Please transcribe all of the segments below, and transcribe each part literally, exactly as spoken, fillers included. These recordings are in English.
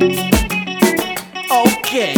Ok.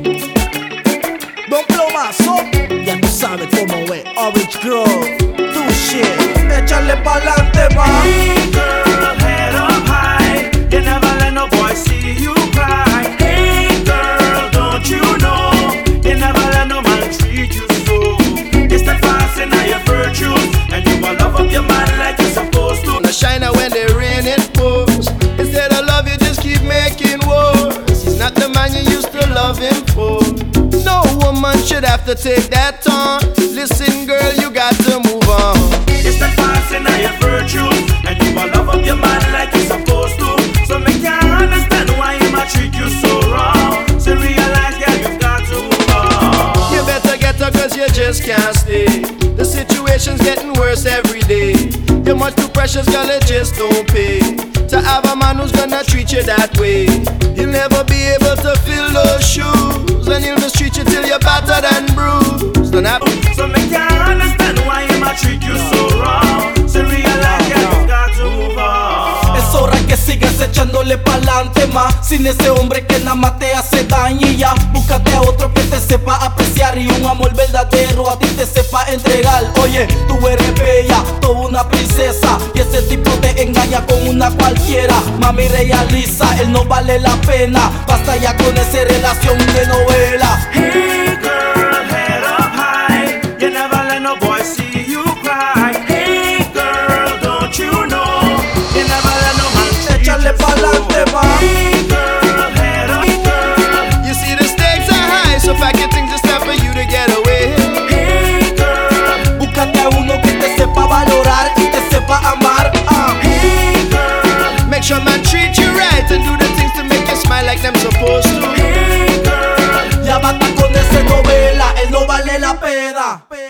Don Plomazo, ya tú sabes cómo es. Orange Grove, tu shit. Échale pa'lante, ma. Hey girl, head up high. You never let no boy see you cry. Hey girl, don't you know? You never let no man treat you so. You step fast in all your virtues, and you will love up your man like you're supposed to. Now shine out when the rain it pours. Instead of love, you just keep making wars. He's not the man you used to love him for. No woman should have to take that on. Listen, girl, you got to move on. You step fast in all your virtues, and you will love up your man like you're supposed to. So make you understand why he might treat you so wrong. So realize, girl, you've got to move on. You better get her cause you just can't stay. The situation's getting worse every day. You're much too precious, girl, it just don't pay to have a man who's gonna treat you that way. You'll never be able to fill those shoes, and he'll mistreat you till you're battered and bruised. And I So make you understand why he might treat you so wrong. So realize, girl, you've got to move on. Es hora que sigas echándole pa'lante, ma. Sin ese hombre que nada más te hace daño y ya. Búscate a otro que te sepa apreciar y un amor verdadero a ti te sepa entregar. Oye, tú eres bella, toda una princesa, y ese tipo te engaña con una cualquiera. Mami, realiza, él no vale la pena. Basta ya con esa relación de novela. Hey girl, head up high. You never let no boy see you cry. Hey girl, don't you know? You never let no man treat you Échale pa'lante, so. ma. Hey girl, head up, girl. you see the stakes are high, so pack your things, it's time for you to get away. Hey girl, Búscate a uno que te sepa valorar y te sepa amar. ah. hey girl, Make sure man treat you right and do the things to make you smile like them supposed to. hey girl. Ya basta con esa novela, él no vale la pena.